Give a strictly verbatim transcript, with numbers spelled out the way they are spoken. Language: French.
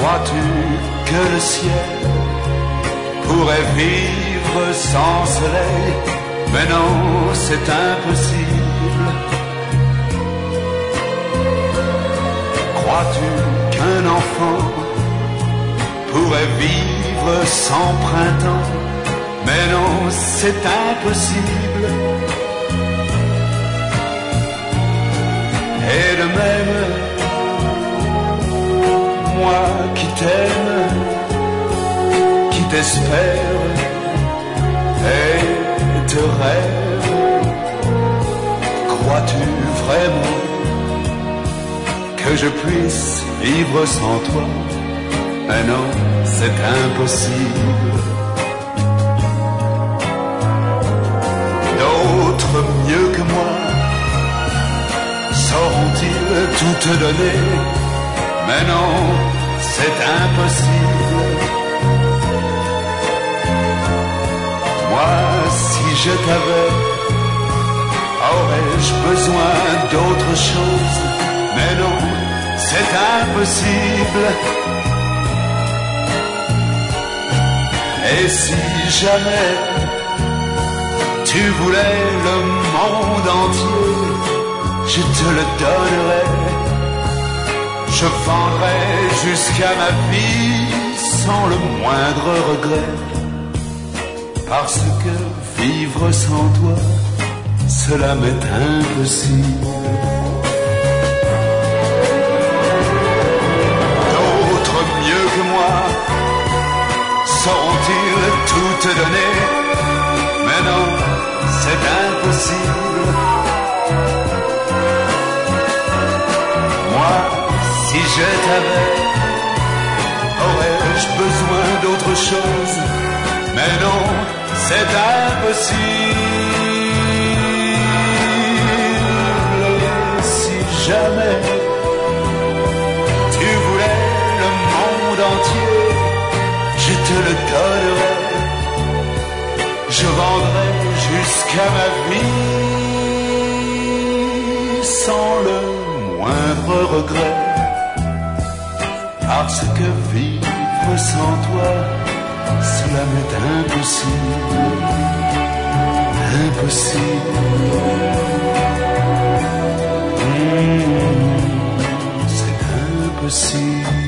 Crois-tu que le ciel pourrait vivre sans soleil? Mais non, c'est impossible. Crois-tu qu'un enfant pourrait vivre sans printemps? Mais non, c'est impossible. Et de même, moi qui t'aime, qui t'espère et te rêve, crois-tu vraiment que je puisse vivre sans toi? Mais non, c'est impossible. D'autres mieux que moi sauront-ils tout te donner? Mais non, c'est impossible. Moi, si je t'avais, aurais-je besoin d'autre chose? Mais non, c'est impossible. Et si jamais tu voulais le monde entier, je te le donnerais. Je vendrais jusqu'à ma vie sans le moindre regret. Parce que vivre sans toi, cela m'est impossible. D'autres mieux que moi sauront-ils tout te donner? Mais non, c'est impossible. Moi, si je t'avais, aurais-je besoin d'autre chose? Mais non, c'est impossible. Si jamais tu voulais le monde entier, je te le donnerais. Je vendrais jusqu'à ma vie sans le moindre regret. Parce que vivre sans toi, cela m'est impossible. Impossible. Mmh, c'est impossible.